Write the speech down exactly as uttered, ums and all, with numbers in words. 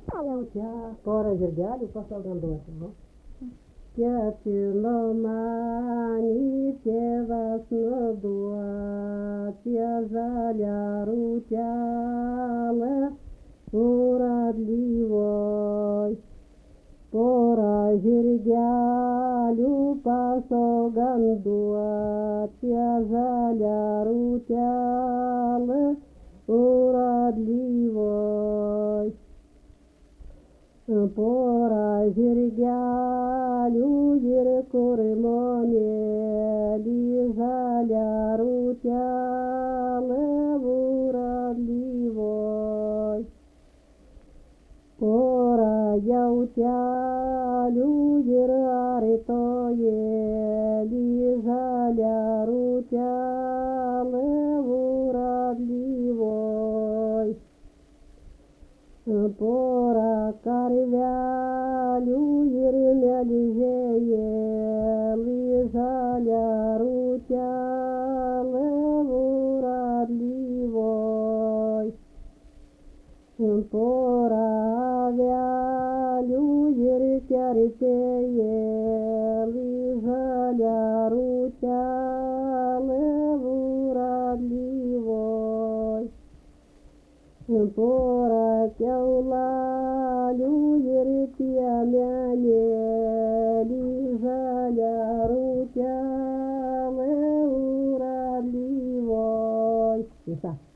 Aleluia, pora Jirgali, pasal gandoa, no? Tėtino mani tėvas nuduotė žalią rūtelę uradlyvoj. Pora žirgelių pasaugam duotė žalią rūtelę uradlyvoj. Pora žirgelių ir kurmonėlį žalią rūtelę uradlyvoj. Pora jautelių ir aritojėlį žalią rūtelę uradlyvoj. Pora karvelių ir melžėjėlį žalią rūtelę uradlyvoj. Pora avelių ir kerpėjėlį žalią rūtelę uradlyvoj. Pora kiaulelių ir piemenėlį žalią rūtelę uradlyvoj. Visa.